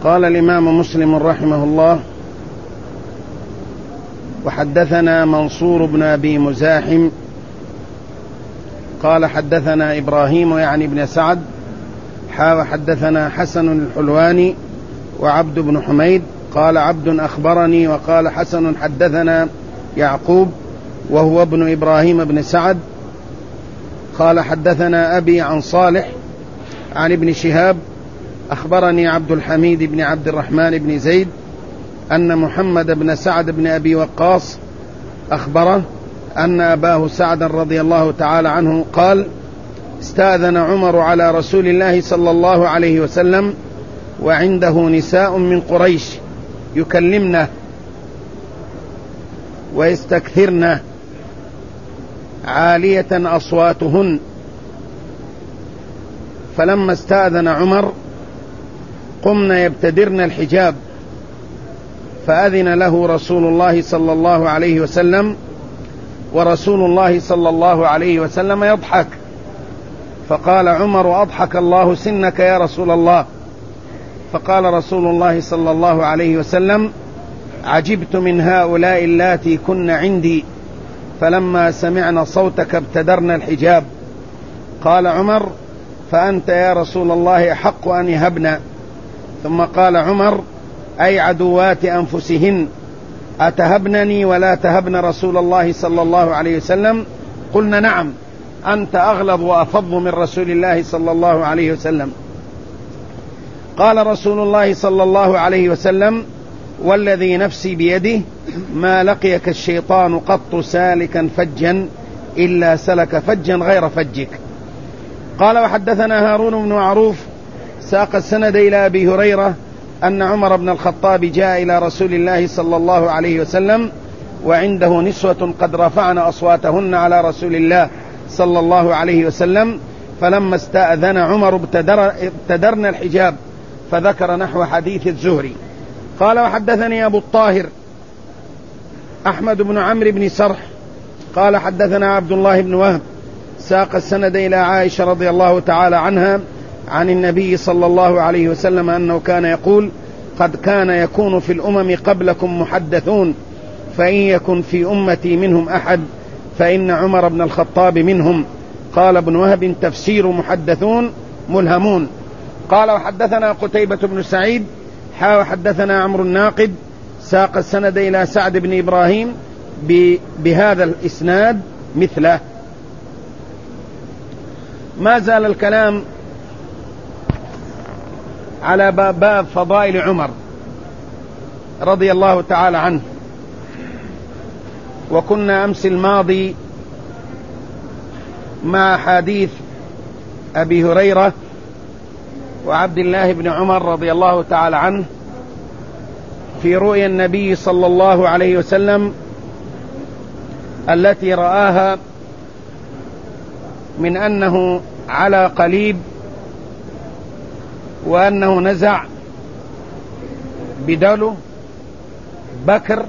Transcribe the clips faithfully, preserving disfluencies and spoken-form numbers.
قال الإمام مسلم رحمه الله: وحدثنا منصور بن أبي مزاحم قال حدثنا إبراهيم يعني بن سعد حا وحدثنا حسن الحلواني وعبد بن حميد قال عبد أخبرني وقال حسن حدثنا يعقوب وهو ابن إبراهيم بن سعد قال حدثنا أبي عن صالح عن ابن شهاب أخبرني عبد الحميد بن عبد الرحمن بن زيد أن محمد بن سعد بن أبي وقاص أخبره أن أباه سعد رضي الله تعالى عنه قال: استأذن عمر على رسول الله صلى الله عليه وسلم وعنده نساء من قريش يكلمنه ويستكثرن عالية أصواتهن، فلما استأذن عمر قمن يبتدرن الحجاب، فأذن له رسول الله صلى الله عليه وسلم، ورسول الله صلى الله عليه وسلم يضحك، فقال عمر: أضحك الله سنك يا رسول الله. فقال رسول الله صلى الله عليه وسلم: عجبت من هؤلاء اللاتي كن عندي، فلما سمعنا صوتك ابتدرنا الحجاب. قال عمر: فأنت يا رسول الله أحق أن يهبنا. ثم قال عمر: أي عدوات أنفسهن، أتهبنني ولا تهبن رسول الله صلى الله عليه وسلم؟ قلنا: نعم، أنت أغلظ وأفض من رسول الله صلى الله عليه وسلم. قال رسول الله صلى الله عليه وسلم: والذي نفسي بيده ما لقيك الشيطان قط سالكا فجا إلا سلك فجا غير فجك. قال: وحدثنا هارون بن معروف ساق السند إلى أبي هريرة أن عمر بن الخطاب جاء إلى رسول الله صلى الله عليه وسلم وعنده نسوة قد رفعن أصواتهن على رسول الله صلى الله عليه وسلم، فلما استأذن عمر ابتدر ابتدرن الحجاب، فذكر نحو حديث الزهري. قال: وحدثني أبو الطاهر أحمد بن عمرو بن سرح قال حدثنا عبد الله بن وهب ساق السند إلى عائشة رضي الله تعالى عنها عن النبي صلى الله عليه وسلم أنه كان يقول: قد كان يكون في الأمم قبلكم محدثون، فإن يكن في أمتي منهم أحد فإن عمر بن الخطاب منهم. قال ابن وهب: تفسير محدثون ملهمون. قال: وحدثنا قتيبة بن سعيد حا وحدثنا عمرو الناقد ساق السند إلى سعد بن إبراهيم بهذا الإسناد مثله. ما زال الكلام على باب فضائل عمر رضي الله تعالى عنه، وكنا أمس الماضي مع حديث أبي هريرة وعبد الله بن عمر رضي الله تعالى عنه في رؤيا النبي صلى الله عليه وسلم التي رآها من أنه على قليب، وأنه نزع بدلو بكر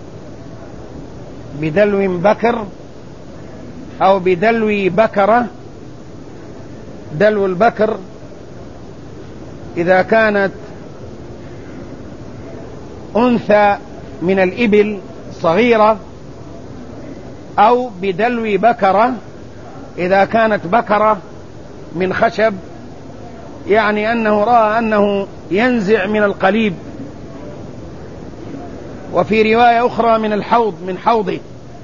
بدلو بكر أو بدلو بكرة. دلو البكر إذا كانت أنثى من الإبل صغيرة، أو بدلو بكرة إذا كانت بكرة من خشب، يعني أنه رأى أنه ينزع من القليب. وفي رواية أخرى من الحوض من حوضه،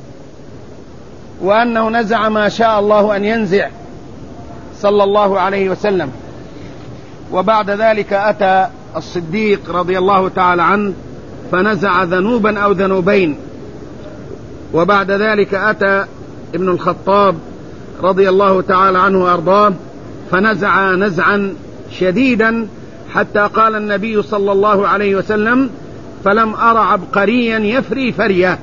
وأنه نزع ما شاء الله أن ينزع صلى الله عليه وسلم. وبعد ذلك أتى الصديق رضي الله تعالى عنه فنزع ذنوبا أو ذنوبين، وبعد ذلك أتى ابن الخطاب رضي الله تعالى عنه وأرضاه فنزع نزعا شديدا، حتى قال النبي صلى الله عليه وسلم: فلم أر عبقريا يفري فريه،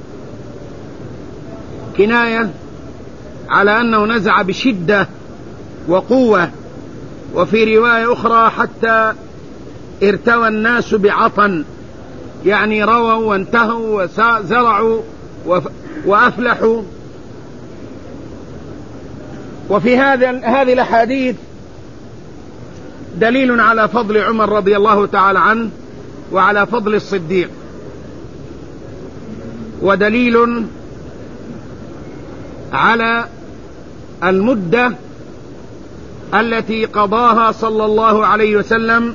كناية على أنه نزع بشدة وقوة. وفي رواية أخرى: حتى ارتوى الناس بعطن، يعني رووا وانتهوا وزرعوا وأفلحوا. وفي هذا هذه الأحاديث دليل على فضل عمر رضي الله تعالى عنه وعلى فضل الصديق، ودليل على المدة التي قضاها صلى الله عليه وسلم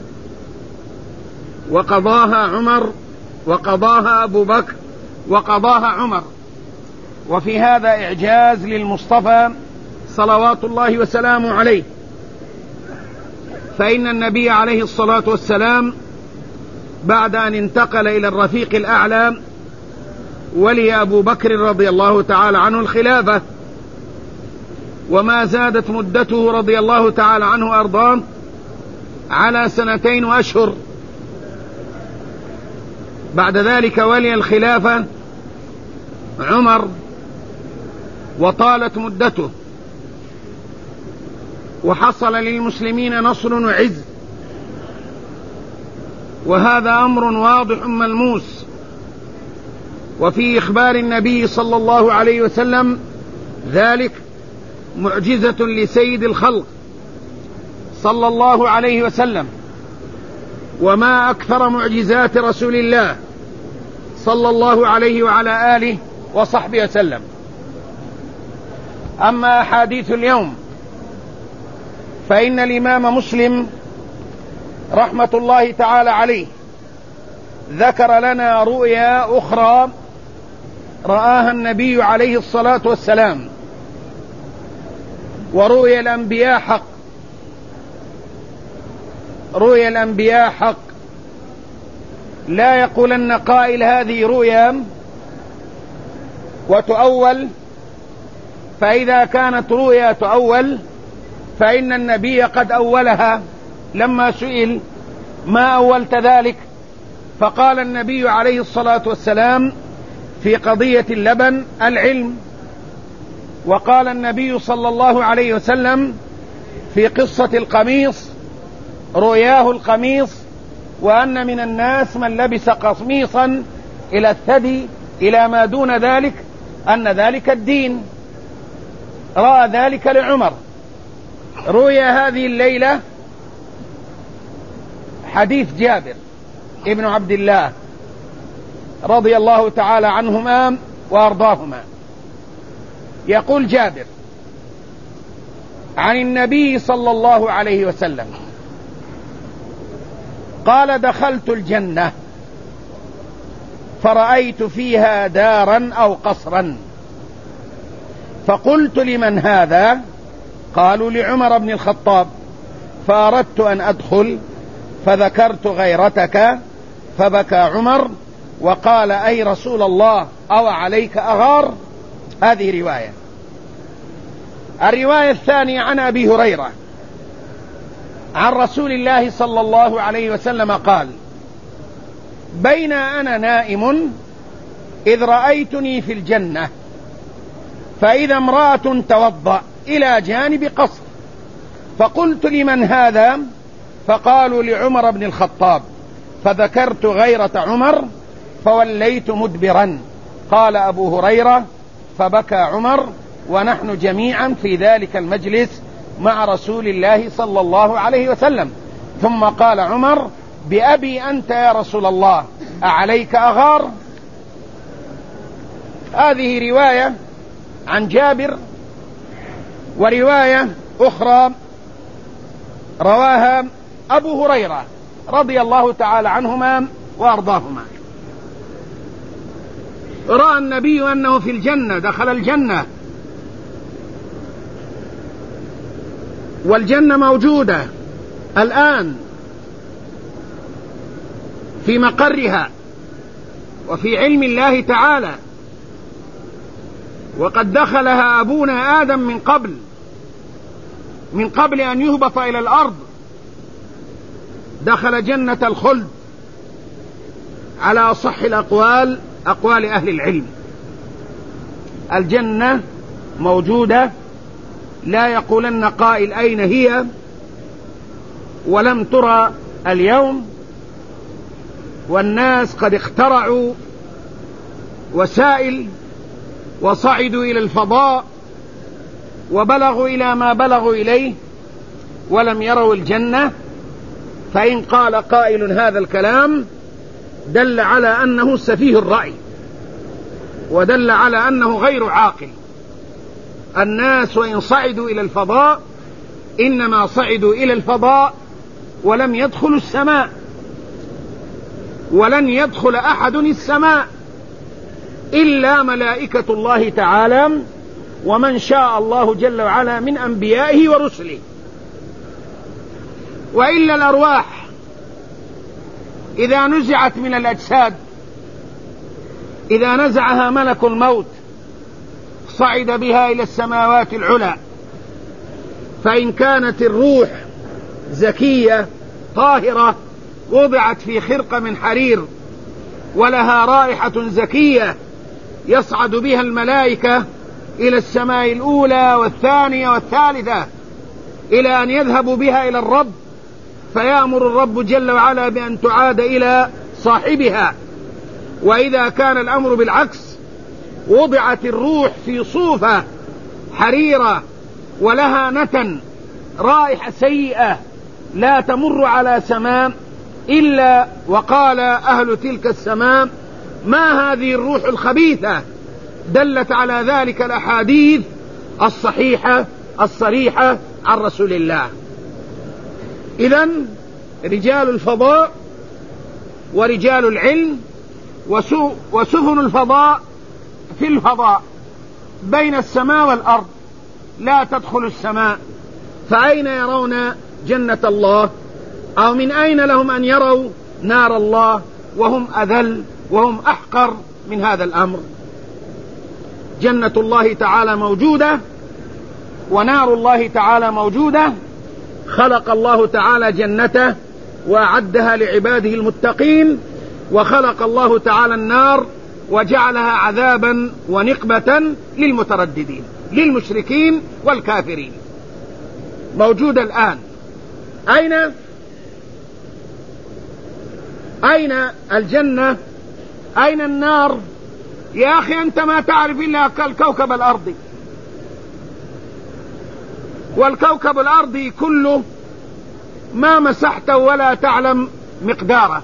وقضاها عمر وقضاها أبو بكر وقضاها عمر. وفي هذا إعجاز للمصطفى صلوات الله وسلامه عليه، فإن النبي عليه الصلاة والسلام بعد أن انتقل إلى الرفيق الأعلى ولي أبو بكر رضي الله تعالى عنه الخلافة، وما زادت مدته رضي الله تعالى عنه وأرضاه على سنتين وأشهر. بعد ذلك ولي الخلافة عمر وطالت مدته، وحصل للمسلمين نصر وعز، وهذا أمر واضح ملموس. وفي إخبار النبي صلى الله عليه وسلم ذلك معجزة لسيد الخلق صلى الله عليه وسلم، وما أكثر معجزات رسول الله صلى الله عليه وعلى آله وصحبه وسلم. أما أحاديث اليوم فإن الإمام مسلم رحمة الله تعالى عليه ذكر لنا رؤيا أخرى رآها النبي عليه الصلاة والسلام. ورؤيا الأنبياء حق، رؤيا الأنبياء حق، لا يقولن قائل هذه رؤيا وتؤول، فإذا كانت رؤيا تؤول فإن النبي قد أولها لما سئل ما أولت ذلك، فقال النبي عليه الصلاة والسلام في قضية اللبن العلم، وقال النبي صلى الله عليه وسلم في قصة القميص رؤياه القميص، وأن من الناس من لبس قميصا إلى الثدي إلى ما دون ذلك أن ذلك الدين. رأى ذلك لعمر. رؤيا هذه الليلة حديث جابر ابن عبد الله رضي الله تعالى عنهما وأرضاهما. يقول جابر عن النبي صلى الله عليه وسلم قال: دخلت الجنة فرأيت فيها دارا أو قصرا، فقلت: لمن هذا؟ قالوا: لعمر بن الخطاب. فأردت أن أدخل فذكرت غيرتك فبكى عمر وقال: أي رسول الله أو عليك أغار؟ هذه رواية. الرواية الثانية عن أبي هريرة عن رسول الله صلى الله عليه وسلم قال: بين أنا نائم إذ رأيتني في الجنة فإذا امرأة توضأ إلى جانب قصر، فقلت: لمن هذا؟ فقالوا: لعمر بن الخطاب. فذكرت غيرة عمر فوليت مدبرا. قال أبو هريرة: فبكى عمر ونحن جميعا في ذلك المجلس مع رسول الله صلى الله عليه وسلم. ثم قال عمر: بأبي أنت يا رسول الله أعليك أغار؟ هذه رواية عن جابر، ورواية أخرى رواها أبو هريرة رضي الله تعالى عنهما وأرضاهما. رأى النبي أنه في الجنة، دخل الجنة، والجنة موجودة الآن في مقرها وفي علم الله تعالى، وقد دخلها أبونا آدم من قبل من قبل أن يهبط إلى الأرض، دخل جنة الخلد على أصح الأقوال أقوال أهل العلم. الجنة موجودة، لا يقولن قائل أين هي، ولم ترى اليوم، والناس قد اخترعوا وسائل وصعدوا إلى الفضاء وبلغوا إلى ما بلغوا إليه ولم يروا الجنة فإن قال قائل هذا الكلام دل على أنه سفيه الرأي، ودل على أنه غير عاقل. الناس وإن صعدوا إلى الفضاء إنما صعدوا إلى الفضاء ولم يدخلوا السماء، ولن يدخل أحد السماء إلا ملائكة الله تعالى ومن شاء الله جل وعلا من أنبيائه ورسله. وإلا الأرواح إذا نزعت من الأجساد، إذا نزعها ملك الموت صعد بها إلى السماوات العلى، فإن كانت الروح زكية طاهرة وضعت في خرقة من حرير ولها رائحة زكية يصعد بها الملائكة إلى السماء الأولى والثانية والثالثة إلى أن يذهبوا بها إلى الرب، فيأمر الرب جل وعلا بأن تعاد إلى صاحبها. وإذا كان الأمر بالعكس، وضعت الروح في صوفة حريرة ولها نتن رائحة سيئة لا تمر على سماء إلا وقال أهل تلك السماء ما هذه الروح الخبيثة، دلت على ذلك الأحاديث الصحيحة الصريحة عن رسول الله. إذن رجال الفضاء ورجال العلم وسفن الفضاء في الفضاء بين السماء والأرض لا تدخل السماء، فأين يرون جنة الله؟ أو من أين لهم أن يروا نار الله وهم أذل وهم أحقر من هذا الأمر؟ جنة الله تعالى موجودة ونار الله تعالى موجودة. خلق الله تعالى جنته وأعدها لعباده المتقين، وخلق الله تعالى النار وجعلها عذابا ونقبة للمترددين للمشركين والكافرين. موجودة الآن. أين أين الجنة؟ أين النار؟ يا أخي أنت ما تعرف إلا الكوكب الأرضي، والكوكب الأرضي كله ما مسحته ولا تعلم مقداره.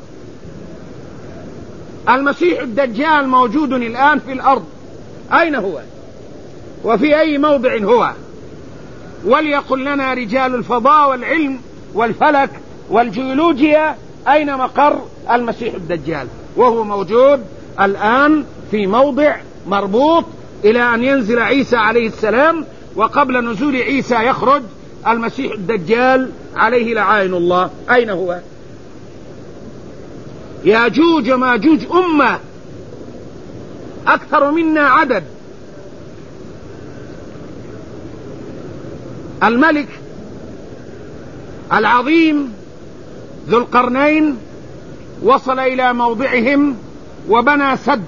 المسيح الدجال موجود الآن في الأرض، أين هو وفي أي موضع هو؟ وليقل لنا رجال الفضاء والعلم والفلك والجيولوجيا أين مقر المسيح الدجال؟ وهو موجود الآن في موضع مربوط إلى أن ينزل عيسى عليه السلام، وقبل نزول عيسى يخرج المسيح الدجال عليه لعائن الله. أين هو؟ ياجوج وماجوج أمة أكثر منا عدد. الملك العظيم ذو القرنين وصل إلى موضعهم وبنى سد.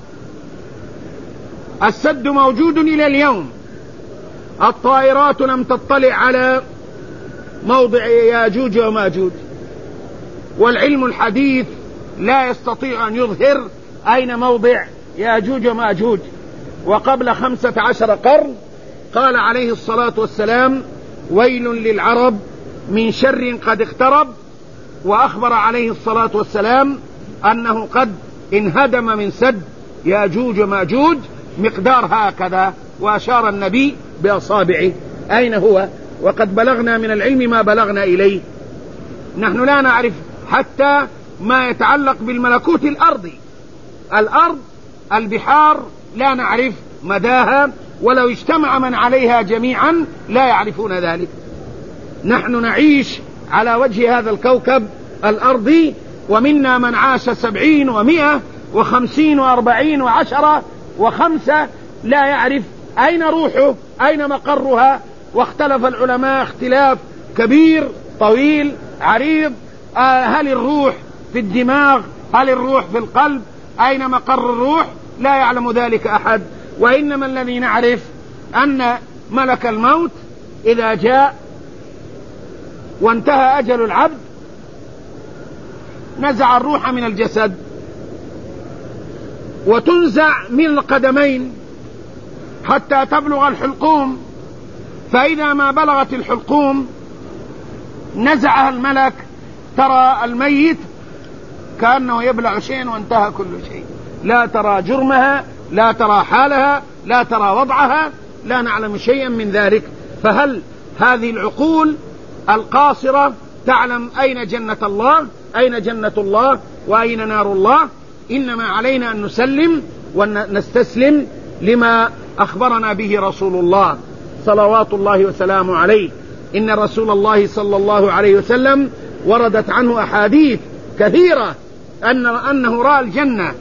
السد موجود إلى اليوم. الطائرات لم تطلع على موضع ياجوج وماجوج، والعلم الحديث لا يستطيع أن يظهر أين موضع ياجوج وماجوج. وقبل خمسة عشر قرن قال عليه الصلاة والسلام ويل للعرب من شر قد اقترب، وأخبر عليه الصلاة والسلام أنه قد انهدم من سد ياجوج وماجوج مقدار هكذا، وأشار النبي بأصابعه. أين هو؟ وقد بلغنا من العلم ما بلغنا إليه. نحن لا نعرف حتى ما يتعلق بالملكوت الأرضي. الأرض البحار لا نعرف مداها، ولو اجتمع من عليها جميعا لا يعرفون ذلك. نحن نعيش على وجه هذا الكوكب الأرضي، ومنا من عاش سبعين ومئة وخمسين وأربعين وعشرة وخمسة لا يعرف أين روحه، أين مقرها. واختلف العلماء اختلاف كبير طويل عريض. آه هل الروح في الدماغ؟ هل الروح في القلب؟ أين مقر الروح؟ لا يعلم ذلك أحد. وإنما الذي نعرف أن ملك الموت إذا جاء وانتهى أجل العبد نزع الروح من الجسد، وتنزع من القدمين حتى تبلغ الحلقوم، فإذا ما بلغت الحلقوم نزعها الملك ترى الميت كأنه يبلع شيء وانتهى كل شيء، لا ترى جرمها، لا ترى حالها، لا ترى وضعها، لا نعلم شيئا من ذلك. فهل هذه العقول القاصرة تعلم أين جنة الله، أين جنة الله وأين نار الله؟ إنما علينا أن نسلم ونستسلم لما أخبرنا به رسول الله صلوات الله وسلامه عليه. إن رسول الله صلى الله عليه وسلم وردت عنه أحاديث كثيرة أن أنه رأى الجنة،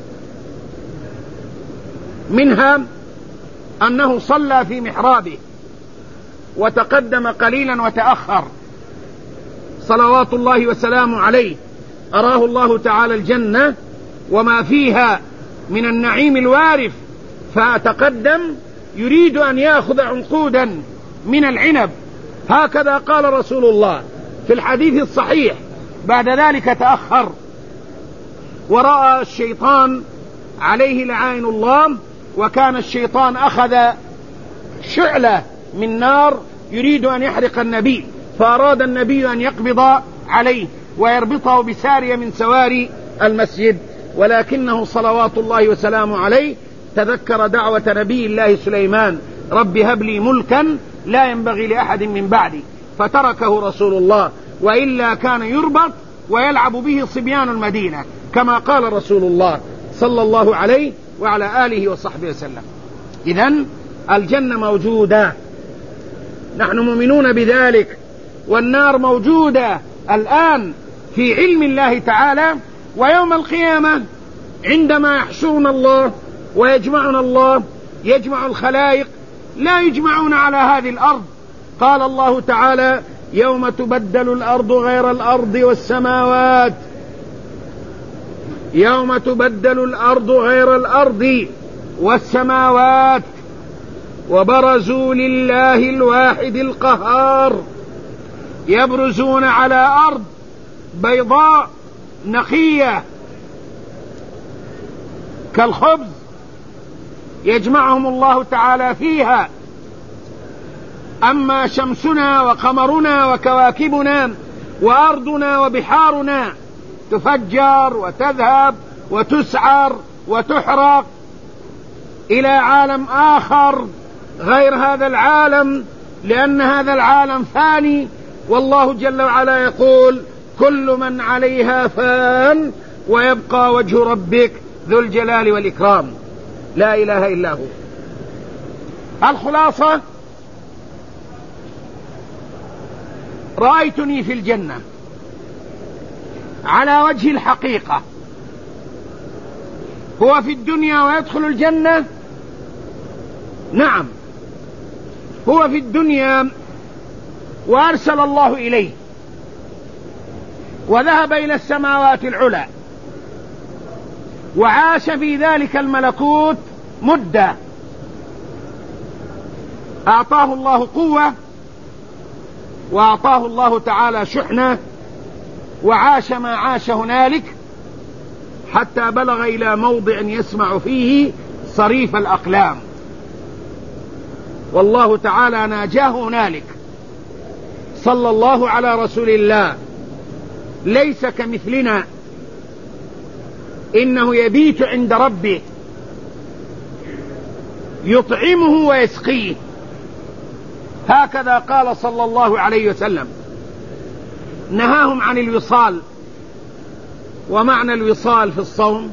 منها أنه صلى في محرابه وتقدم قليلا وتأخر صلوات الله وسلامه عليه، أراه الله تعالى الجنة وما فيها من النعيم الوارف، فتقدم يريد أن يأخذ عنقودا من العنب، هكذا قال رسول الله في الحديث الصحيح. بعد ذلك تأخر ورأى الشيطان عليه لعائن الله، وكان الشيطان أخذ شعلة من نار يريد أن يحرق النبي، فأراد النبي أن يقبض عليه ويربطه بسارية من سواري المسجد، ولكنه صلوات الله وسلامه عليه تذكر دعوة نبي الله سليمان: رب هب لي ملكا لا ينبغي لأحد من بعدي، فتركه رسول الله، وإلا كان يربط ويلعب به صبيان المدينة كما قال رسول الله صلى الله عليه وعلى آله وصحبه وسلم. إذن الجنة موجودة، نحن مؤمنون بذلك، والنار موجودة الآن في علم الله تعالى. ويوم القيامة عندما يحشرنا الله ويجمعنا الله، يجمع الخلائق، لا يجمعون على هذه الأرض. قال الله تعالى: يوم تبدل الأرض غير الأرض والسماوات، يوم تبدل الأرض غير الأرض والسماوات وبرزوا لله الواحد القهار. يبرزون على أرض بيضاء نقية كالخبز، يجمعهم الله تعالى فيها. أما شمسنا وقمرنا وكواكبنا وأرضنا وبحارنا تفجر وتذهب وتسعر وتحرق إلى عالم آخر غير هذا العالم، لأن هذا العالم فاني، والله جل وعلا يقول: كل من عليها فان ويبقى وجه ربك ذو الجلال والإكرام. لا إله إلا هو. الخلاصة: رأيتني في الجنة على وجه الحقيقة. هو في الدنيا ويدخل الجنة؟ نعم، هو في الدنيا وأرسل الله إليه وذهب إلى السماوات العلى وعاش في ذلك الملكوت مدة، أعطاه الله قوة وأعطاه الله تعالى شحنة، وعاش ما عاش هنالك حتى بلغ إلى موضع يسمع فيه صريف الأقلام، والله تعالى ناجاه هنالك. صلى الله على رسول الله. ليس كمثلنا، إنه يبيت عند ربه يطعمه ويسقيه، هكذا قال صلى الله عليه وسلم. نهاهم عن الوصال، ومعنى الوصال في الصوم: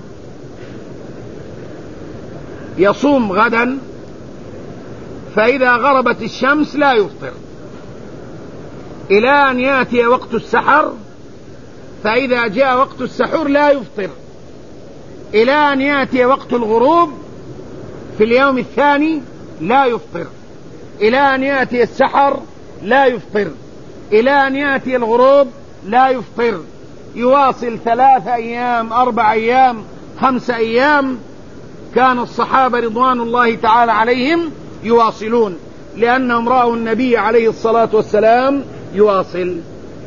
يصوم غدا فإذا غربت الشمس لا يفطر إلى أن يأتي وقت السحر، فإذا جاء وقت السحور لا يفطر إلى أن يأتي وقت الغروب في اليوم الثاني لا يفطر إلى أن يأتي السحر لا يفطر إلى أن يأتي الغروب لا يفطر. يواصل ثلاث أيام، أربع أيام، خمس أيام. كان الصحابة رضوان الله تعالى عليهم يواصلون، لأنهم رأوا النبي عليه الصلاة والسلام يواصل.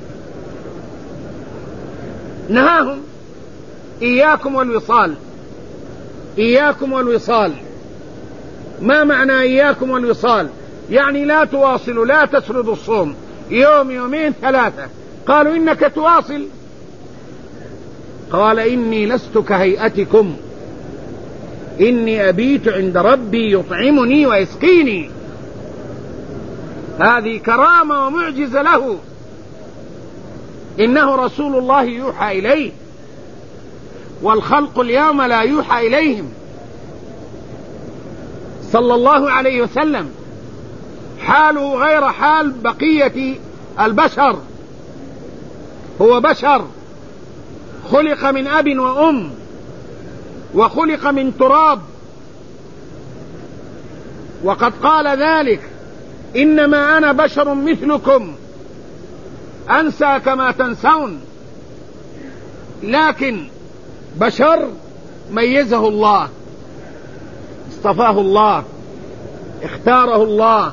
نهاهم: إياكم والوصال، إياكم والوصال. ما معنى إياكم والوصال؟ يعني لا تواصلوا، لا تسردوا الصوم يوم يومين ثلاثة. قالوا: إنك تواصل، قال إني لست كهيئتكم إني أبيت عند ربي يطعمني ويسقيني. هذه كرامة ومعجزة له، إنه رسول الله يوحى إليه، والخلق اليوم لا يوحى إليهم صلى الله عليه وسلم، حاله غير حال بقية البشر، هو بشر خلق من أب وأم وخلق من تراب، وقد قال ذلك إنما أنا بشر مثلكم أنسى كما تنسون، لكن بشر ميزه الله، اصطفاه الله، اختاره الله،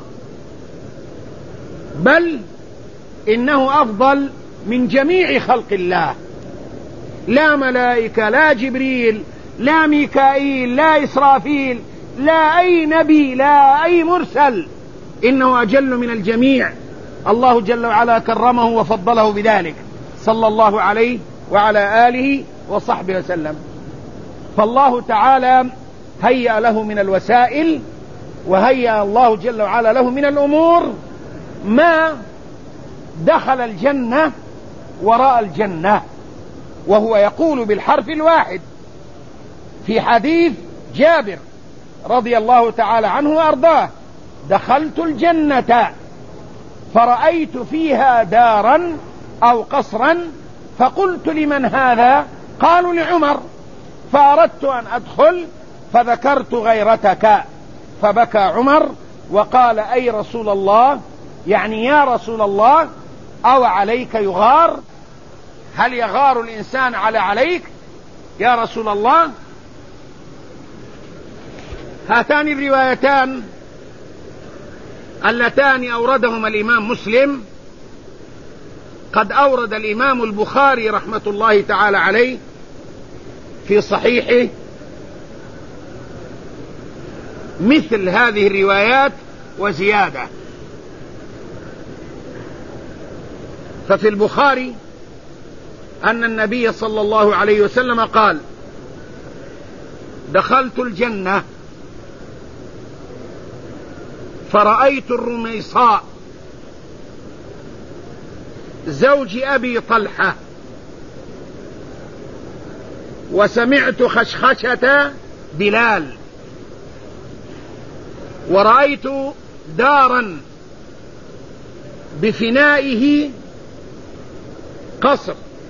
بل إنه أفضل من جميع خلق الله، لا ملائكة لا جبريل لا ميكائيل لا إسرافيل لا أي نبي لا أي مرسل، إنه أجل من الجميع، الله جل وعلا كرمه وفضله بذلك صلى الله عليه وعلى آله وصحبه وسلم. فالله تعالى هيأ له من الوسائل، وهيأ الله جل وعلا له من الأمور ما دخل الجنة وراء الجنة، وهو يقول بالحرف الواحد في حديث جابر رضي الله تعالى عنه وأرضاه: دخلت الجنة فرأيت فيها دارا أو قصرا فقلت لمن هذا؟ قالوا لعمر، فأردت أن أدخل فذكرت غيرتك، فبكى عمر وقال: أي رسول الله، يعني يا رسول الله، أو عليك يغار؟ هل يغار الإنسان على عليك يا رسول الله؟ هاتان الروايتان اللتان أوردهما الإمام مسلم قد أورد الإمام البخاري رحمة الله تعالى عليه في صحيحه مثل هذه الروايات وزيادة. ففي البخاري أن النبي صلى الله عليه وسلم قال: دخلت الجنة فرأيت الرميصاء زوج أبي طلحة وسمعت خشخشة بلال ورأيت دارا بفنائه قصر،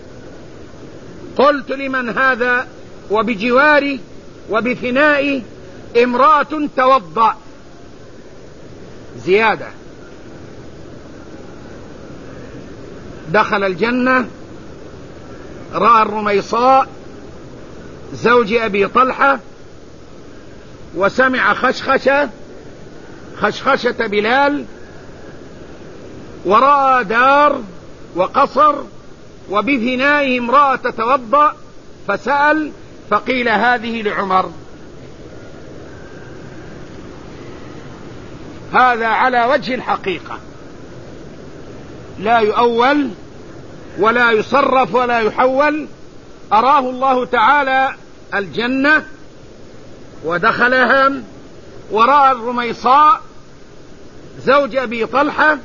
قلت لمن هذا؟ وبجواره وبفنائه امرأة توضأ. زيادة: دخل الجنة رأى الرميصاء زوج أبي طلحة وسمع خشخشة خشخشة بلال، ورأى دار وقصر وبفنائه امرأة تتوضأ، فسأل فقيل هذه لعمر. هذا على وجه الحقيقة، لا يؤول ولا يصرف ولا يحول. أراه الله تعالى الجنة ودخلها ورأى الرميصاء زوج أبي طلحة،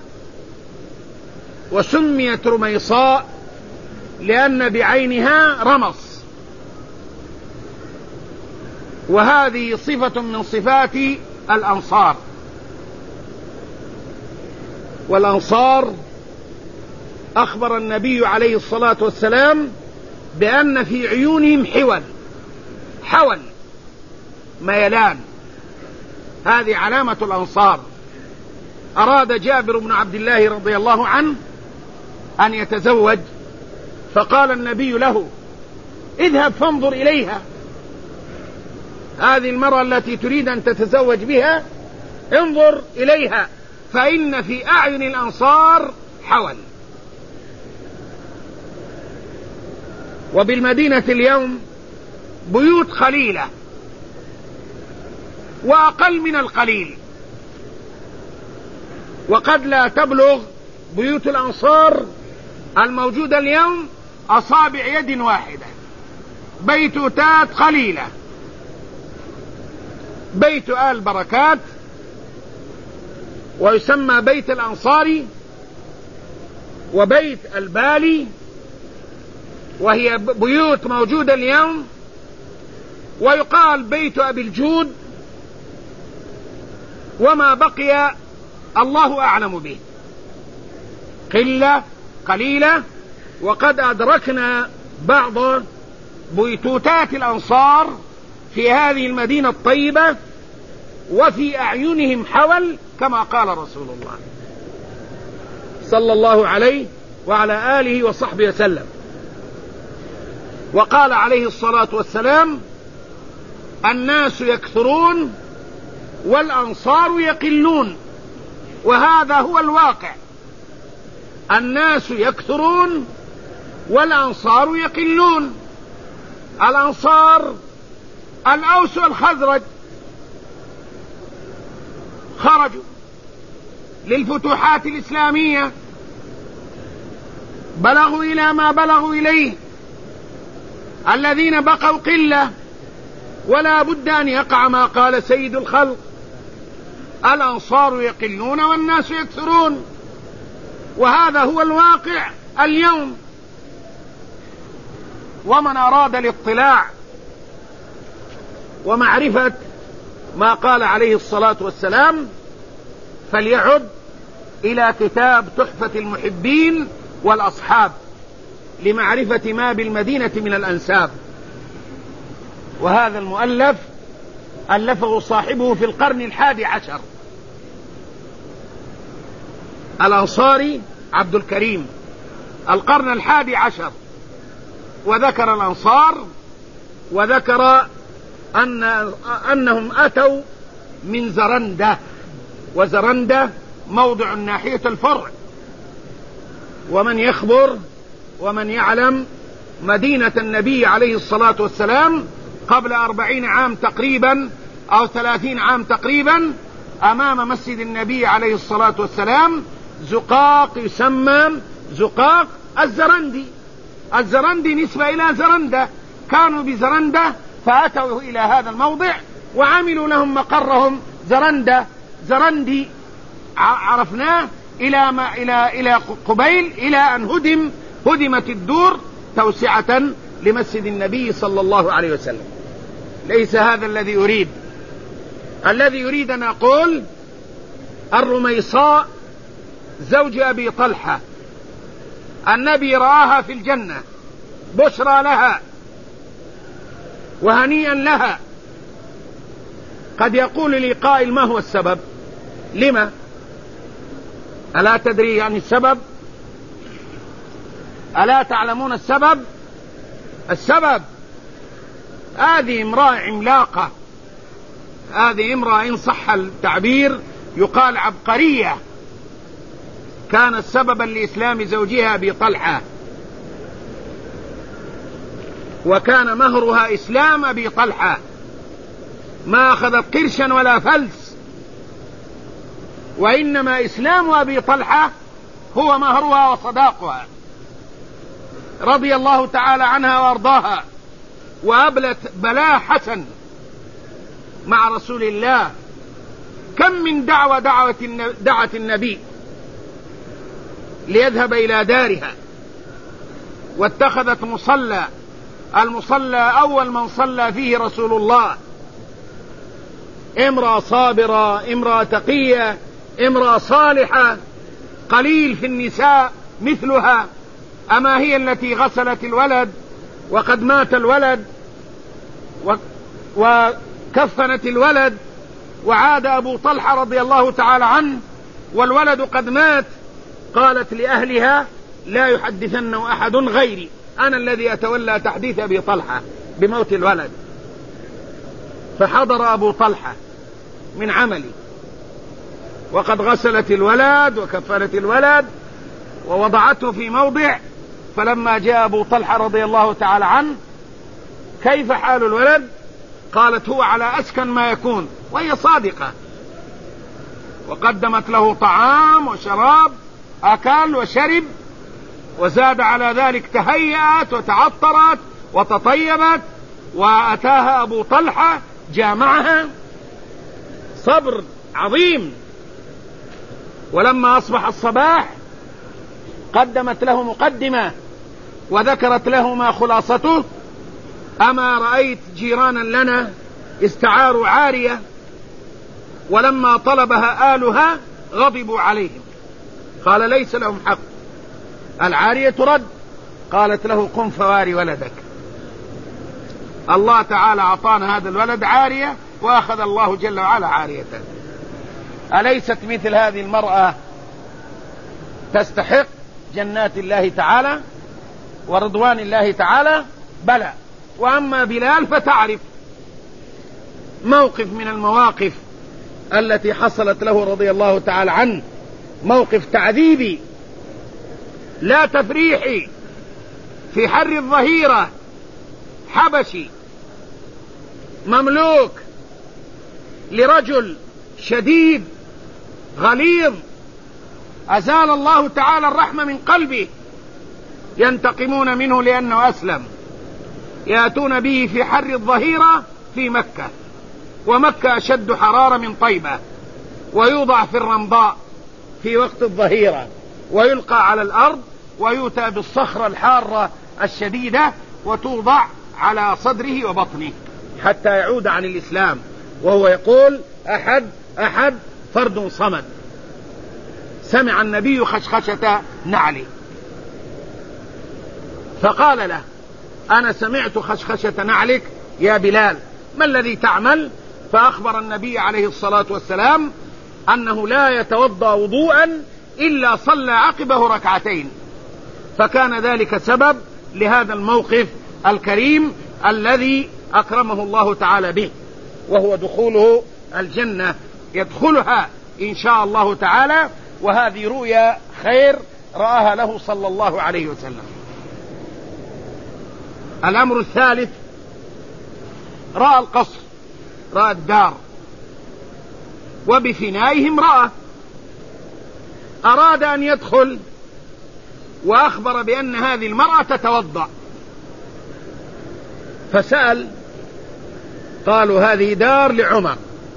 وسميت رميصاء لأن بعينها رمص، وهذه صفة من صفات الأنصار. والأنصار أخبر النبي عليه الصلاة والسلام بأن في عيونهم حول حول ميلان، هذه علامة الأنصار. أراد جابر بن عبد الله رضي الله عنه أن يتزوج، فقال النبي له: اذهب فانظر إليها، هذه المرأة التي تريد أن تتزوج بها انظر إليها، فإن في أعين الأنصار حول. وبالمدينة اليوم بيوت قليلة وأقل من القليل، وقد لا تبلغ بيوت الأنصار الموجودة اليوم أصابع يد واحدة، بيتوتات قليلة: بيت آل بركات، ويسمى بيت الأنصاري، وبيت البالي، وهي بيوت موجودة اليوم، ويقال بيت أبي الجود، وما بقي الله أعلم به، قلة قليلة. وقد أدركنا بعض بيتوتات الأنصار في هذه المدينة الطيبة، وفي أعينهم حول، كما قال رسول الله صلى الله عليه وعلى آله وصحبه وسلم. وقال عليه الصلاة والسلام: الناس يكثرون والأنصار يقلون. وهذا هو الواقع، الناس يكثرون والأنصار يقلون. الأنصار الأوس والخزرج خرجوا للفتوحات الإسلامية، بلغوا إلى ما بلغوا إليه. الذين بقوا قلة، ولا بد أن يقع ما قال سيد الخلق: الأنصار يقلون والناس يكثرون. وهذا هو الواقع اليوم. ومن أراد الاطلاع ومعرفة ما قال عليه الصلاة والسلام فليعد إلى كتاب تحفة المحبين والأصحاب لمعرفة ما بالمدينة من الأنساب. وهذا المؤلف ألفه صاحبه في القرن الحادي عشر، الأنصاري عبد الكريم، القرن الحادي عشر. وذكر الأنصار، وذكر أن أنهم أتوا من زرندة، وزرندة موضع ناحية الفرع. ومن يخبر ومن يعلم مدينة النبي عليه الصلاة والسلام قبل أربعين عام تقريبا أو ثلاثين عام تقريبا، أمام مسجد النبي عليه الصلاة والسلام زقاق يسمى زقاق الزرندي. الزرندي نسبة إلى زرندة، كانوا بزرندة فأتوا إلى هذا الموضع وعملوا لهم مقرهم زرندة زرندي، عرفناه إلى ما إلى إلى قبيل إلى أن هدم هدمت الدور توسعة لمسجد النبي صلى الله عليه وسلم. ليس هذا الذي يريد. الذي يريد أن أقول: الرميصاء زوج أبي طلحة، النبي رآها في الجنة، بشرى لها وهنيئا لها. قد يقول لي قائل: ما هو السبب؟ لما؟ ألا تدري عن السبب؟ ألا تعلمون السبب؟ السبب هذه امرأة عملاقة، هذه امرأة إن صح التعبير يقال عبقرية، كانت سببا لإسلام زوجها أبي طلحة، وكان مهرها إسلام أبي طلحة، ما أخذت قرشا ولا فلس، وإنما إسلام أبي طلحة هو مهرها وصداقها، رضي الله تعالى عنها وأرضاها. وأبلت بلاء حسن مع رسول الله. كم من دعوة دعوة دعت النبي ليذهب إلى دارها، واتخذت مصلى، المصلى أول من صلى فيه رسول الله. امرأة صابرة، امرأة تقية، امرأة صالحة، قليل في النساء مثلها. أما هي التي غسلت الولد وقد مات الولد، وكفنت الولد، وعاد أبو طلحة رضي الله تعالى عنه والولد قد مات، قالت لأهلها: لا يحدثن أحد غيري، أنا الذي أتولى تحديث أبي طلحة بموت الولد. فحضر أبو طلحة من عملي، وقد غسلت الولد وكفنت الولد ووضعته في موضع. فلما جاء أبو طلحة رضي الله تعالى عنه: كيف حال الولد؟ قالت: هو على أسكن ما يكون، وهي صادقة. وقدمت له طعام وشراب، أكل وشرب، وزاد على ذلك تهيأت وتعطرت وتطيبت وأتاها أبو طلحة جامعها صبر عظيم. ولما أصبح الصباح قدمت له مقدمة وذكرت له ما خلاصته: أما رأيت جيرانا لنا استعاروا عارية ولما طلبها آلها غضبوا عليهم. قال: ليس لهم حق، العارية ترد. قالت له: قم فواري ولدك. الله تعالى أعطانا هذا الولد عارية وأخذ الله جل وعلا عاريته. أليست مثل هذه المرأة تستحق جنات الله تعالى ورضوان الله تعالى؟ بلى. وأما بلال فتعرف موقف من المواقف التي حصلت له رضي الله تعالى عنه، موقف تعذيبي لا تفريحي في حر الظهيرة، حبشي مملوك لرجل شديد غليظ أزال الله تعالى الرحمة من قلبه، ينتقمون منه لأنه أسلم، يأتون به في حر الظهيرة في مكة، ومكة أشد حرارة من طيبة، ويوضع في الرمضاء في وقت الظهيرة ويلقى على الأرض ويؤتى بالصخرة الحارة الشديدة وتوضع على صدره وبطنه حتى يعود عن الإسلام، وهو يقول: أحد أحد فرد صمد. سمع النبي خشخشة نعلي فقال له: أنا سمعت خشخشة نعلك يا بلال، ما الذي تعمل؟ فأخبر النبي عليه الصلاة والسلام أنه لا يتوضأ وضوءا إلا صلى عقبه ركعتين، فكان ذلك سبب لهذا الموقف الكريم الذي أكرمه الله تعالى به، وهو دخوله الجنة يدخلها إن شاء الله تعالى. وهذه رؤيا خير رآها له صلى الله عليه وسلم. الأمر الثالث: رأى القصر، رأى الدار، وبفنائه امرأة، أراد أن يدخل وأخبر بأن هذه المرأة تتوضأ، فسأل، قالوا: هذه دار لعمر.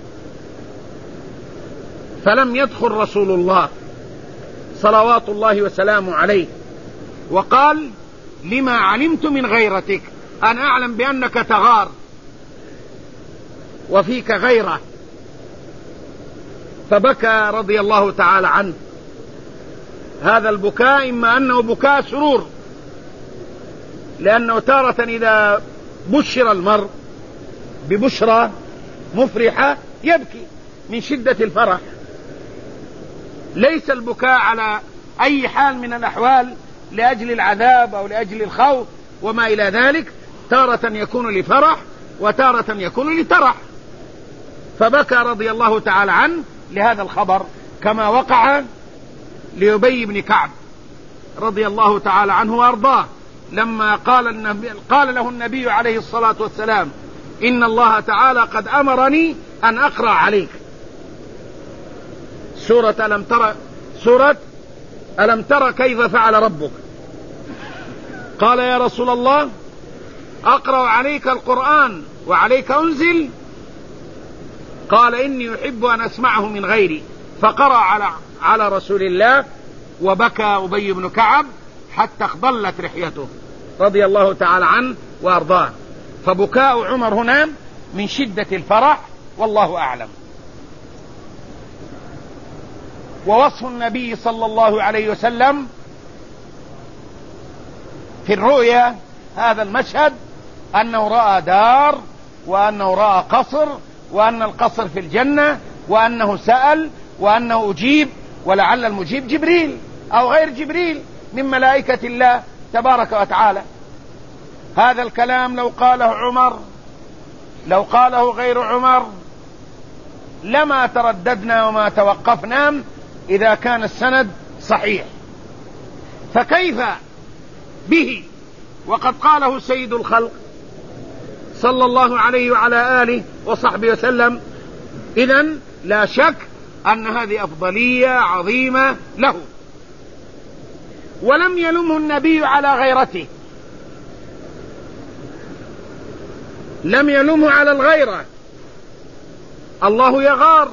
فلم يدخل رسول الله صلوات الله وسلامه عليه، وقال: لما علمت من غيرتك، أنا أعلم بأنك تغار وفيك غيرة. فبكى رضي الله تعالى عنه. هذا البكاء إما أنه بكاء سرور، لأنه تارة إذا بشر المرء ببشرى مفرحة يبكي من شدة الفرح، ليس البكاء على أي حال من الأحوال لأجل العذاب أو لأجل الخوف وما إلى ذلك، تارة يكون لفرح وتارة يكون لترح. فبكى رضي الله تعالى عنه لهذا الخبر، كما وقع لأبي بن كعب رضي الله تعالى عنه وأرضاه لما قال, النبي قال له النبي عليه الصلاة والسلام: إن الله تعالى قد أمرني أن أقرأ عليك سورة ألم ترى سورة ألم ترى كيف فعل ربك. قال: يا رسول الله، أقرأ عليك القرآن وعليك أنزل؟ قال: إني أحب أن أسمعه من غيري. فقرأ على على رسول الله، وبكى أبي بن كعب حتى اخضلت لحيته رضي الله تعالى عنه وأرضاه. فبكاء عمر هنا من شدة الفرح، والله أعلم. ووصف النبي صلى الله عليه وسلم في الرؤيا هذا المشهد أنه رأى دار، وأنه رأى قصر، وأن القصر في الجنة، وأنه سأل، وأنه أجيب، ولعل المجيب جبريل أو غير جبريل من ملائكة الله تبارك وتعالى. هذا الكلام لو قاله عمر، لو قاله غير عمر، لما ترددنا وما توقفنا إذا كان السند صحيح، فكيف به وقد قاله سيد الخلق صلى الله عليه وعلى آله وصحبه وسلم؟ إذن لا شك أن هذه أفضلية عظيمة له. ولم يلمه النبي على غيرته، لم يلومه على الغيرة. الله يغار،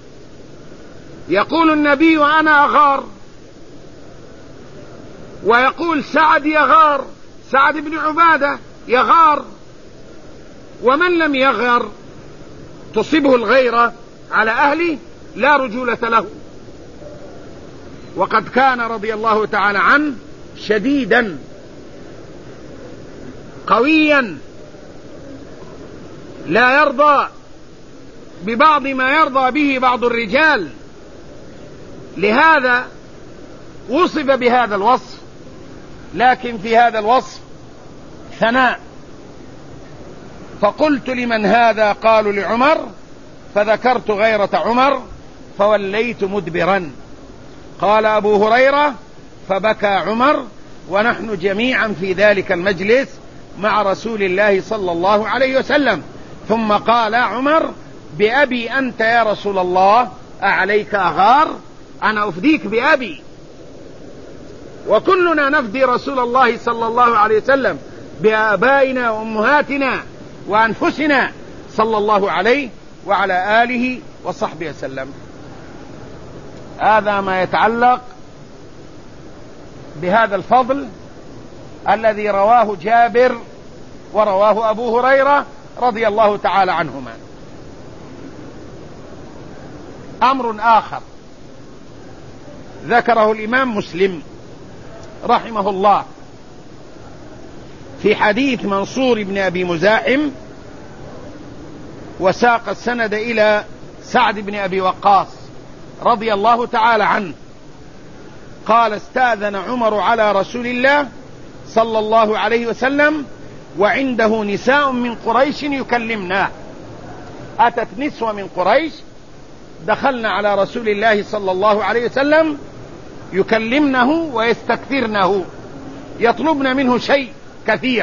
يقول النبي أنا أغار، ويقول سعد يغار، سعد بن عبادة يغار. ومن لم يغر تصيبه الغيرة على أهله لا رجولة له. وقد كان رضي الله تعالى عنه شديدا قويا لا يرضى ببعض ما يرضى به بعض الرجال، لهذا وصف بهذا الوصف. لكن في هذا الوصف ثناء. فقلت لمن هذا؟ قالوا لعمر، فذكرت غيرة عمر فوليت مدبرا. قال أبو هريرة فبكى عمر ونحن جميعا في ذلك المجلس مع رسول الله صلى الله عليه وسلم. ثم قال عمر بأبي أنت يا رسول الله أعليك أغار؟ أنا أفديك بأبي. وكلنا نفدي رسول الله صلى الله عليه وسلم بآبائنا وأمهاتنا وأنفسنا صلى الله عليه وعلى آله وصحبه وسلم. هذا ما يتعلق بهذا الفضل الذي رواه جابر ورواه أبو هريرة رضي الله تعالى عنهما. أمر آخر ذكره الإمام مسلم رحمه الله في حديث منصور بن أبي مزاحم، وساق السند إلى سعد بن أبي وقاص رضي الله تعالى عنه قال استأذن عمر على رسول الله صلى الله عليه وسلم وعنده نساء من قريش يكلمناه. أتت نسوة من قريش دخلنا على رسول الله صلى الله عليه وسلم يكلمنه ويستكثرنه، يطلبن منه شيء كثير،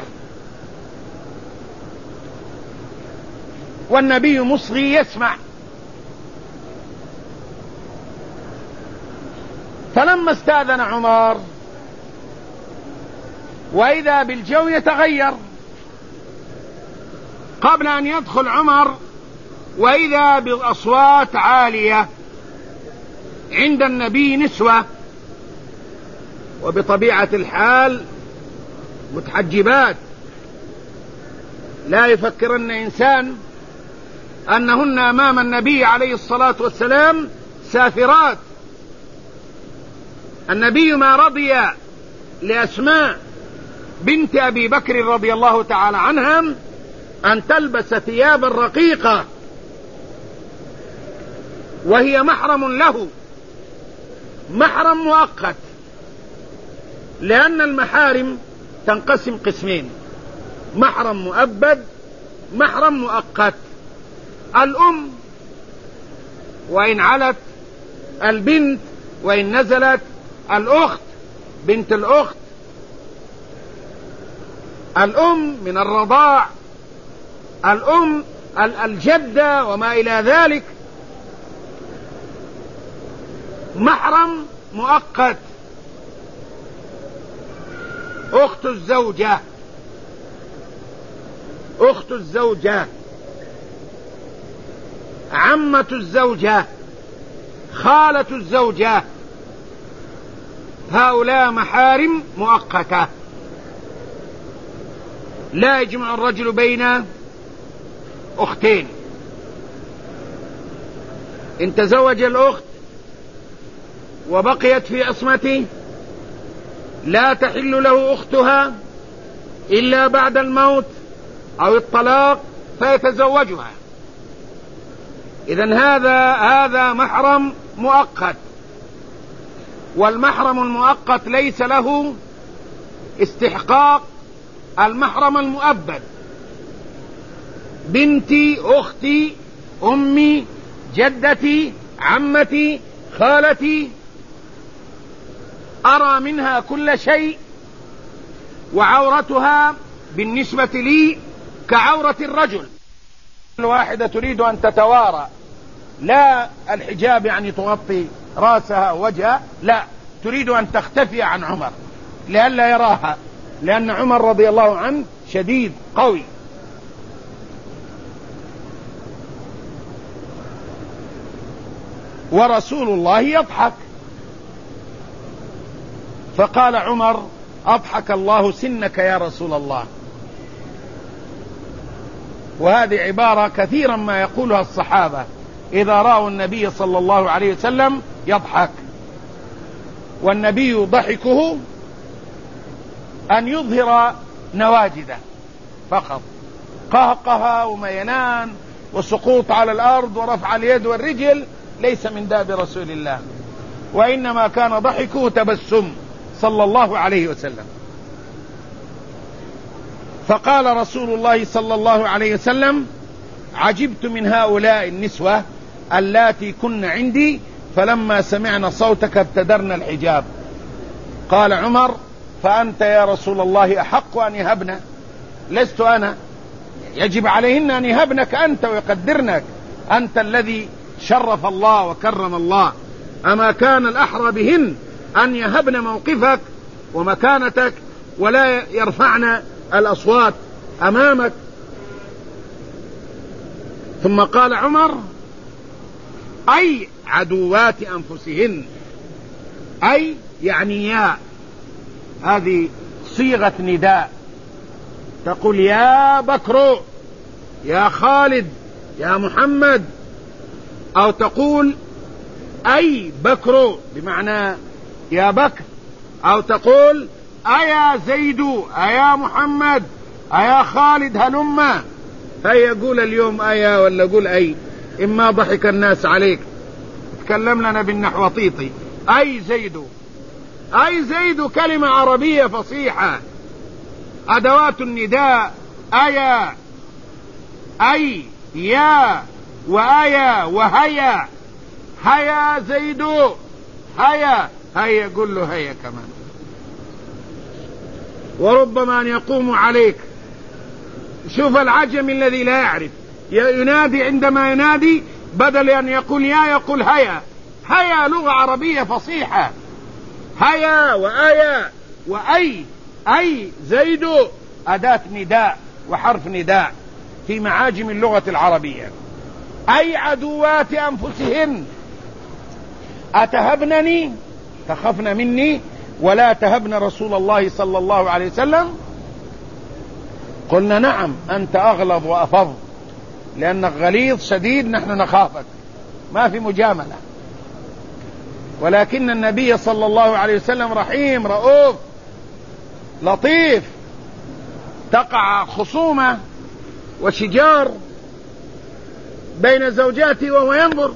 والنبي مصغي يسمع. فلما استأذن عمر وإذا بالجو يتغير، قبل أن يدخل عمر وإذا بالأصوات عالية عند النبي نسوة، وبطبيعة الحال متحجبات، لا يفكرن إنسان أنهن أمام النبي عليه الصلاة والسلام سافرات. النبي ما رضي لأسماء بنت أبي بكر رضي الله تعالى عنها أن تلبس ثيابا رقيقة وهي محرم له، محرم مؤقت، لأن المحارم تنقسم قسمين: محرم مؤبد، محرم مؤقت. الأم وإن علت، البنت وإن نزلت، الأخت، بنت الأخت، الأم من الرضاع، الأم الجدة وما إلى ذلك. محرم مؤقت: أخت الزوجة، أخت الزوجة، عمة الزوجة، خالة الزوجة، هؤلاء محارم مؤقتة. لا يجمع الرجل بين أختين. إن تزوج الأخت وبقيت في عصمته لا تحل له أختها إلا بعد الموت أو الطلاق فيتزوجها. إذن هذا هذا محرم مؤقت. والمحرم المؤقت ليس له استحقاق المحرم المؤبد. بنتي، أختي، أمي، جدتي، عمتي، خالتي، أرى منها كل شيء، وعورتها بالنسبة لي كعورة الرجل. الواحدة تريد أن تتوارى، لا الحجاب يعني تغطي رأسها ووجهها، لا، تريد أن تختفي عن عمر لئلا يراها، لأن عمر رضي الله عنه شديد قوي. ورسول الله يضحك. فقال عمر: أضحك الله سنك يا رسول الله. وهذه عبارة كثيرا ما يقولها الصحابة إذا رأوا النبي صلى الله عليه وسلم يضحك. والنبي ضحكه أن يظهر نواجده فقط، قهقه ومينان وسقوط على الأرض ورفع اليد والرجل ليس من داب رسول الله، وإنما كان ضحكه تبسم صلى الله عليه وسلم. فقال رسول الله صلى الله عليه وسلم: عجبت من هؤلاء النسوة اللاتي كن عندي فلما سمعنا صوتك ابتدرنا الحجاب. قال عمر: فأنت يا رسول الله أحق أن يهبنا، لست أنا، يجب عليهن أن يهبنك أنت ويقدرنك، أنت الذي شرف الله وكرم الله، أما كان الأحرى بهن أن يهبن موقفك ومكانتك ولا يرفعن الأصوات أمامك. ثم قال عمر: أي عدوات أنفسهن، أي يعني يا، هذه صيغة نداء، تقول يا بكر، يا خالد، يا محمد، أو تقول أي بكر بمعنى يا بكر، أو تقول أيا زيد، أيا محمد، أيا خالد هلما. هيا قول اليوم أيا ولا قول أي، إما ضحك الناس عليك، تكلم لنا بالنحوطيطي. أي زيد، أي زيد كلمة عربية فصيحة، أدوات النداء أيا، أي، يا، وأيا، وهيا، هيا زيد، هيا، هيا قل له هيا كمان. وربما أن يقوم عليك. شوف العجم الذي لا يعرف، ينادي عندما ينادي بدل أن يقول يا يقول هيا. هيا لغة عربية فصيحة، هيا وآيا وأي. أي زيد أداة نداء وحرف نداء في معاجم اللغة العربية. أي عدوات أنفسهن، أتهبنني، تخفن مني ولا تهبن رسول الله صلى الله عليه وسلم؟ قلنا نعم، أنت أغلظ وأفظ، لأنك غليظ شديد، نحن نخافك، ما في مجاملة. ولكن النبي صلى الله عليه وسلم رحيم رؤوف لطيف. تقع خصومة وشجار بين زوجاته وهو ينظر،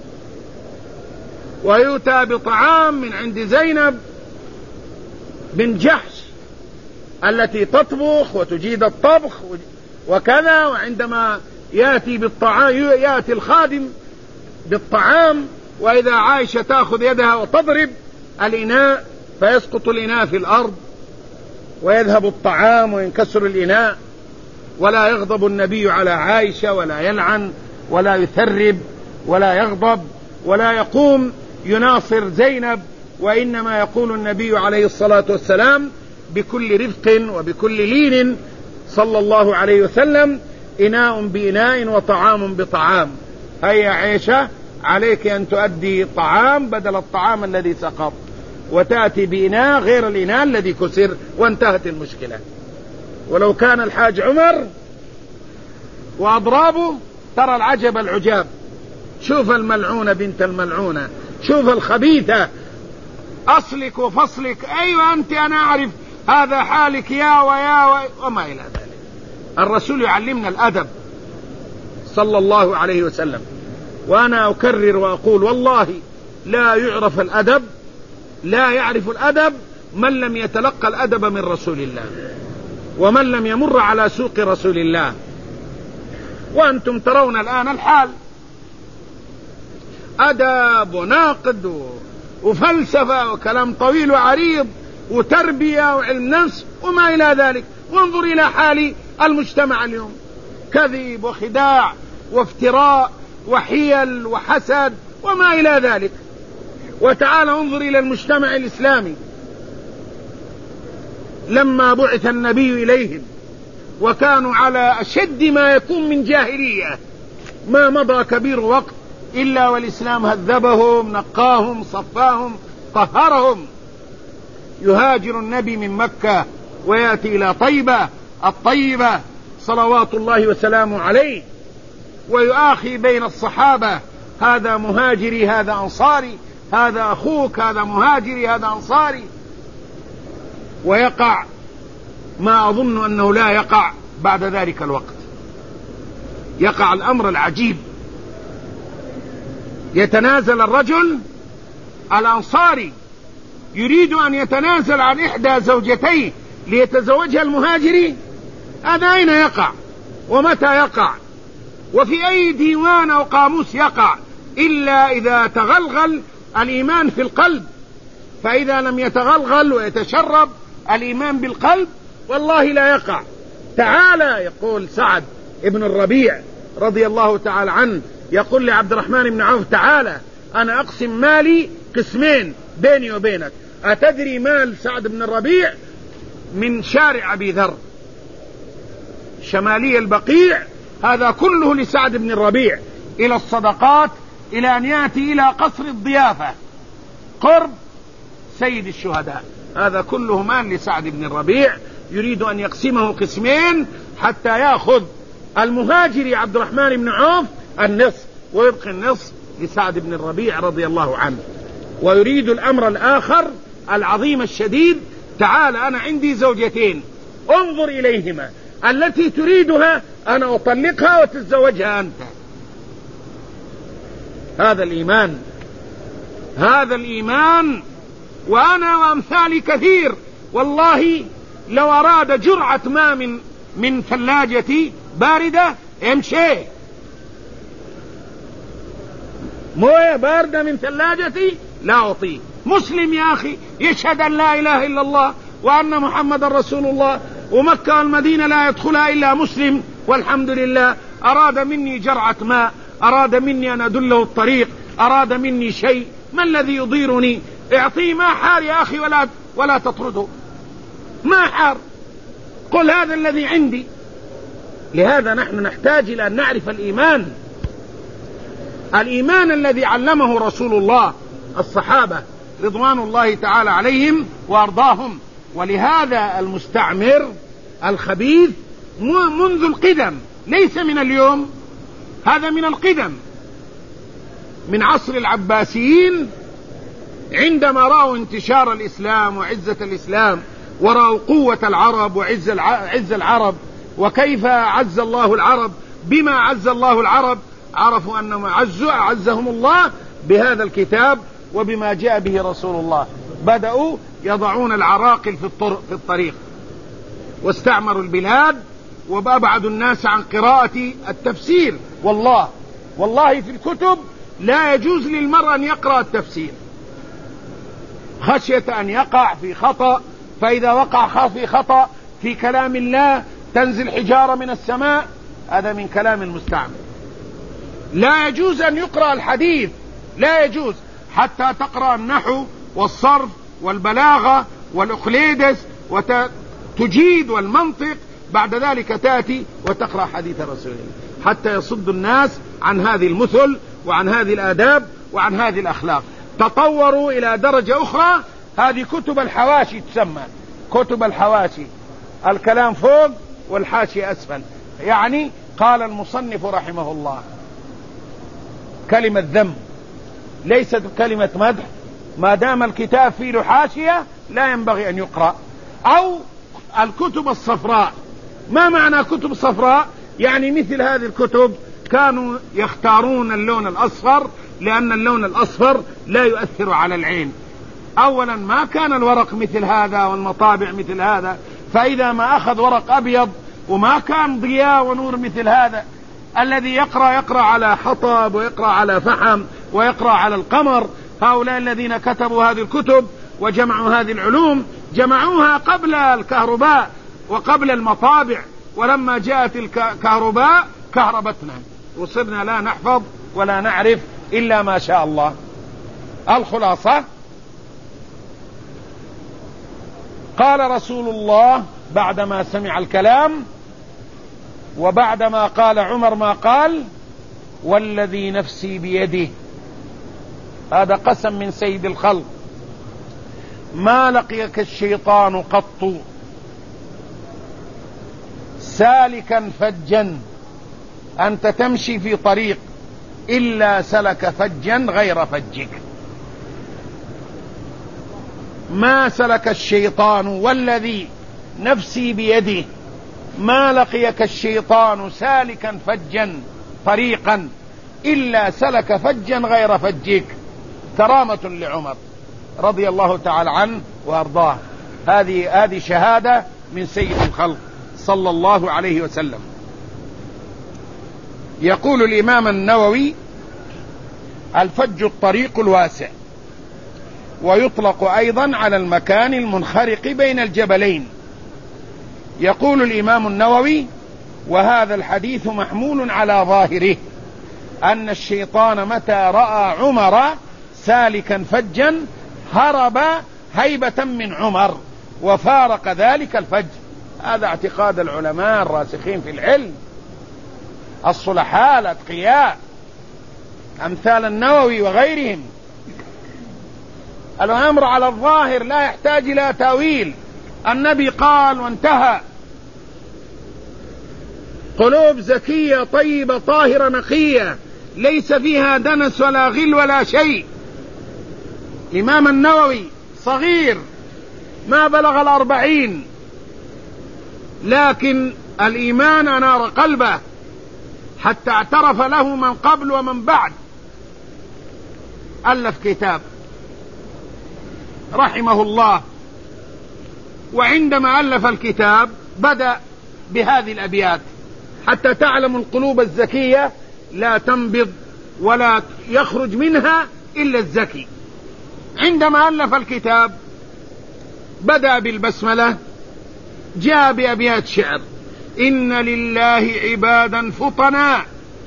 ويؤتى بطعام من عند زينب بن جحش التي تطبخ وتجيد الطبخ وكذا، وعندما يأتي بالطعام يأتي الخادم بالطعام، وإذا عائشة تأخذ يدها وتضرب الإناء فيسقط الإناء في الأرض ويذهب الطعام وينكسر الإناء، ولا يغضب النبي على عائشة ولا يلعن ولا يثرب ولا يغضب ولا يقوم يناصر زينب، وإنما يقول النبي عليه الصلاة والسلام بكل رفق وبكل لين صلى الله عليه وسلم: إناء بإناء وطعام بطعام. هيا عائشة، عليك أن تؤدي طعام بدل الطعام الذي سقط، وتأتي بإناء غير الإناء الذي كسر، وانتهت المشكلة. ولو كان الحاج عمر وأضرابه ترى العجب العجاب. شوف الملعونة بنت الملعونة، شوف الخبيثة، أصلك وفصلك، أيوة أنت أنا أعرف هذا حالك يا ويا و... وما إلى ذلك. الرسول يعلمنا الأدب صلى الله عليه وسلم. وأنا أكرر وأقول والله لا يعرف الأدب، لا يعرف الأدب من لم يتلقى الأدب من رسول الله، ومن لم يمر على سوق رسول الله. وأنتم ترون الآن الحال، أدب وناقد وفلسفة وكلام طويل وعريض وتربية وعلم نفس وما إلى ذلك. وانظر إلى حال المجتمع اليوم، كذب وخداع وافتراء وحيل وحسد وما إلى ذلك. وتعال انظر إلى المجتمع الإسلامي لما بعث النبي إليهم وكانوا على أشد ما يكون من جاهلية، ما مضى كبير وقت إلا والإسلام هذبهم نقاهم صفاهم طهرهم. يهاجر النبي من مكة ويأتي إلى طيبة الطيبة صلوات الله وسلامه عليه، ويؤاخي بين الصحابة، هذا مهاجري هذا أنصاري، هذا أخوك هذا مهاجري هذا أنصاري. ويقع ما أظن أنه لا يقع بعد ذلك الوقت، يقع الأمر العجيب، يتنازل الرجل الأنصاري يريد أن يتنازل عن إحدى زوجتيه ليتزوجها المهاجري. هذا أين يقع ومتى يقع وفي أي ديوان أو قاموس يقع إلا إذا تغلغل الإيمان في القلب. فإذا لم يتغلغل ويتشرب الإيمان بالقلب والله لا يقع. تعالى يقول سعد ابن الربيع رضي الله تعالى عنه، يقول لعبد الرحمن بن عوف تعالى أنا أقسم مالي قسمين بيني وبينك. أتدري مال سعد بن الربيع؟ من شارع أبي ذر شمالي البقيع هذا كله لسعد بن الربيع، إلى الصدقات، إلى أن يأتي إلى قصر الضيافة قرب سيد الشهداء، هذا كله مال لسعد بن الربيع، يريد أن يقسمه قسمين حتى يأخذ المهاجر عبد الرحمن بن عوف النصف ويبقي النصف لسعد بن الربيع رضي الله عنه. ويريد الأمر الآخر العظيم الشديد، تعال أنا عندي زوجتين انظر إليهما، التي تريدها أنا أطلقها وتتزوجها أنت. هذا الإيمان، هذا الإيمان. وأنا وأمثالي كثير والله لو أراد جرعة ماء من من ثلاجتي باردة امشي، موية باردة من ثلاجتي لا أعطيه. مسلم يا أخي يشهد أن لا إله إلا الله وأن محمد رسول الله، ومكة والمدينة لا يدخلها إلا مسلم والحمد لله. أراد مني جرعة ماء، أراد مني أن أدله الطريق، أراد مني شيء، ما الذي يضيرني؟ اعطيه ما حار يا أخي ولا, ولا تطرده، ما حار، قل هذا الذي عندي. لهذا نحن نحتاج إلى أن نعرف الإيمان، الإيمان الذي علمه رسول الله الصحابة رضوان الله تعالى عليهم وأرضاهم. ولهذا المستعمر الخبيث منذ القدم، ليس من اليوم، هذا من القدم، من عصر العباسيين عندما رأوا انتشار الإسلام وعزة الإسلام، ورأوا قوة العرب وعز عز العرب، وكيف عز الله العرب، بما عز الله العرب، عرفوا أنهم عزوا أعزهم الله بهذا الكتاب وبما جاء به رسول الله. بدأوا يضعون العراقل في الطريق واستعمروا البلاد وأبعدوا الناس عن قراءة التفسير. والله والله في الكتب لا يجوز للمرء أن يقرأ التفسير خشية أن يقع في خطأ، فإذا وقع في خطأ في كلام الله تنزل حجارة من السماء، هذا من كلام المستعمر. لا يجوز أن يقرأ الحديث، لا يجوز حتى تقرأ النحو والصرف والبلاغة والأقليدس وتجيد والمنطق، بعد ذلك تأتي وتقرأ حديث رسول الله، حتى يصد الناس عن هذه المثل وعن هذه الآداب وعن هذه الأخلاق. تطوروا إلى درجة أخرى، هذه كتب الحواشي تسمى كتب الحواشي، الكلام فوق والحاشي أسفل. يعني قال المصنف رحمه الله كلمة ذم ليست كلمة مدح، ما دام الكتاب فيه له حاشية لا ينبغي أن يقرأ. أو الكتب الصفراء. ما معنى كتب صفراء؟ يعني مثل هذه الكتب كانوا يختارون اللون الأصفر لأن اللون الأصفر لا يؤثر على العين. أولا ما كان الورق مثل هذا والمطابع مثل هذا، فإذا ما أخذ ورق أبيض وما كان ضياء ونور مثل هذا، الذي يقرأ يقرأ على حطب ويقرأ على فحم ويقرأ على القمر. هؤلاء الذين كتبوا هذه الكتب وجمعوا هذه العلوم جمعوها قبل الكهرباء وقبل المطابع، ولما جاءت الكهرباء كهربتنا وصرنا لا نحفظ ولا نعرف إلا ما شاء الله. الخلاصة قال رسول الله بعدما سمع الكلام وبعدما قال عمر ما قال، والذي نفسي بيده، هذا قسم من سيد الخلق، ما لقيك الشيطان قط سالكا فجا، أنت تمشي في طريق إلا سلك فجا غير فجك. ما سلك الشيطان والذي نفسي بيده، ما لقيك الشيطان سالكا فجا طريقا إلا سلك فجا غير فجك. كرامة لعمر رضي الله تعالى عنه وأرضاه. هذه هذه شهادة من سيد الخلق صلى الله عليه وسلم. يقول الإمام النووي: الفج الطريق الواسع، ويطلق أيضا على المكان المنخرق بين الجبلين. يقول الإمام النووي: وهذا الحديث محمول على ظاهره أن الشيطان متى رأى عمر سالكا فجا هرب هيبة من عمر وفارق ذلك الفج. هذا اعتقاد العلماء الراسخين في العلم الصلحاء الأتقياء أمثال النووي وغيرهم. الأمر على الظاهر لا يحتاج إلى تأويل، النبي قال وانتهى. قلوب زكية طيبة طاهرة نقية ليس فيها دنس ولا غل ولا شيء. الإمام النووي صغير ما بلغ الأربعين، لكن الإيمان أنار قلبه حتى اعترف له من قبل ومن بعد. ألف كتاب رحمه الله، وعندما ألف الكتاب بدأ بهذه الأبيات حتى تعلم القلوب الزكية لا تنبض ولا يخرج منها إلا الزكي. عندما ألف الكتاب بدأ بالبسملة، جاء بأبيات شعر: إن لله عبادا فطنا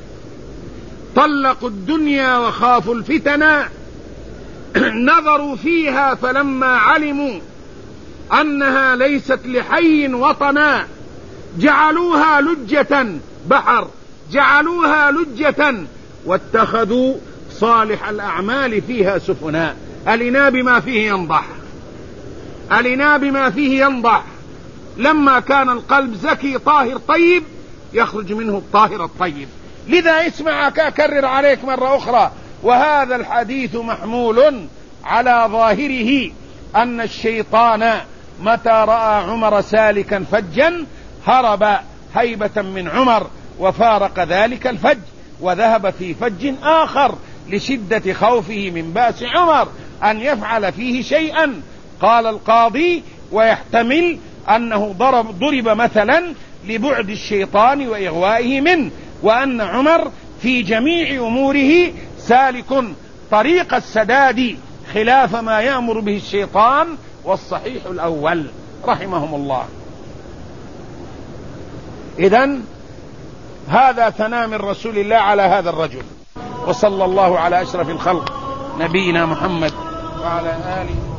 طلقوا الدنيا وخافوا الفتنا، نظروا فيها فلما علموا أنها ليست لحي وطنا، جعلوها لجة بحر جعلوها لجة واتخذوا صالح الأعمال فيها سفنا. ألنا بما فيه ينضح، ألنا بما فيه ينضح. لما كان القلب زكي طاهر طيب يخرج منه الطاهر الطيب. لذا اسمعك أكرر عليك مرة أخرى: وهذا الحديث محمول على ظاهره أن الشيطان متى رأى عمر سالكا فجا هرب هيبة من عمر وفارق ذلك الفج وذهب في فج آخر لشدة خوفه من بأس عمر أن يفعل فيه شيئا. قال القاضي: ويحتمل أنه ضرب, ضرب مثلا لبعد الشيطان وإغوائه منه، وأن عمر في جميع أموره سالك طريق السداد خلاف ما يأمر به الشيطان، والصحيح الأول رحمهم الله. إذن هذا ثناء من رسول الله على هذا الرجل. وصلى الله على أشرف الخلق نبينا محمد وعلى آله